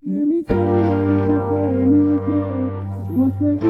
نمیتونم بفهمی که واسه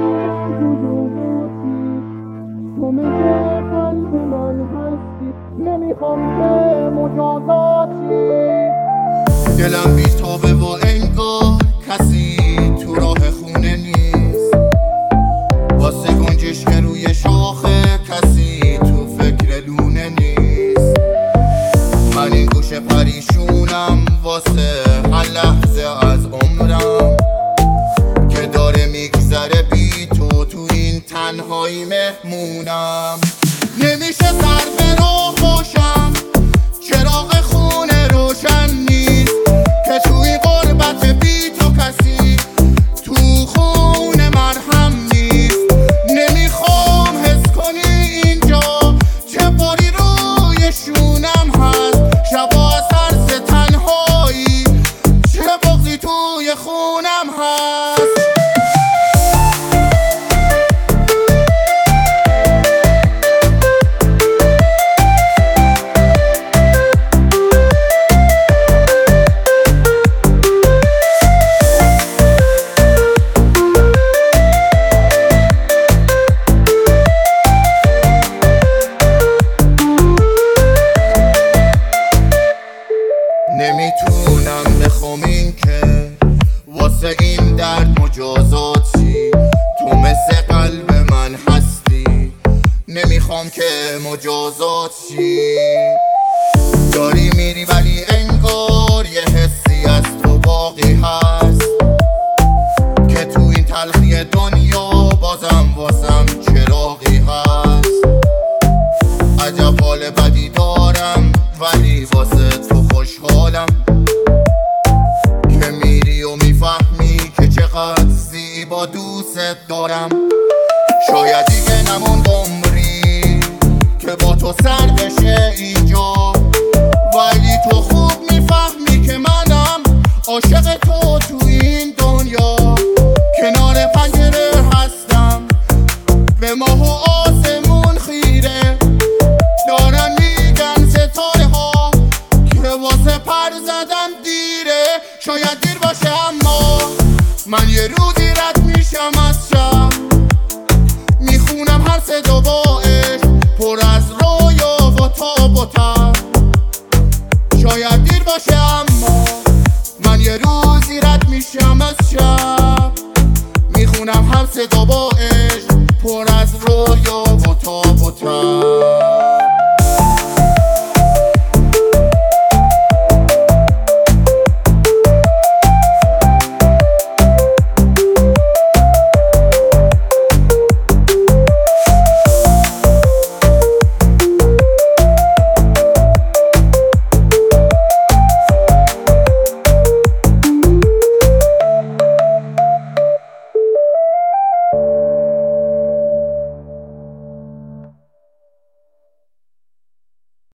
تو مثل قلب من هستی، نمیخوام که مجازاتی. دلم بیتابه و انگار کسی تو راه خونه نیست، واسه گنجش که روی شاخه کسی تو فکر لونه نیست. من این گوشه پریشونم واسه هر لحظه از عمرم که داره میگذره بی تو این تنهایی مهمونم. نمیشه سر به راه باشم، چراغ خونه روشن نیست که توی غربت بی تو کسی تو خونه من هم نیست. نمیخوام حس کنی اینجا چه باری روی شونم هست، شبا سرس تنهایی چه بغضی توی خونم هست. نمیتونم بخوام این که واسه این درد مجازاتی، تو مثل قلب من هستی، نمیخوام که مجازاتی. داری میری ولی انگار یه حسی از تو باقی هست که تو این تلخی دنیا بازم واسم چراغی هست. عجب حال بدی دارم ولی واسه تو خوشحالم که میری و میفهمی که چقدر زیبا دوست دارم. شاید دیگه نمون عمری که با تو سر بشه اینجا، ولی تو خوب میفهمی که منم عاشق تو این دنیا. کنار پنجره هستم به ماه و آسمون خیره، دارن میگن ستاره ها که واسه پر زدن دیره. شاید دیر باشه اما من یه روزی رد میشم از شب، میخونم هر صدا با عشق پر از رویا و تاب و تب. شاید دیر باشه اما من یه روزی رد میشم از شب، میخونم هر صدا با عشق پر از رویا و تاب و تب.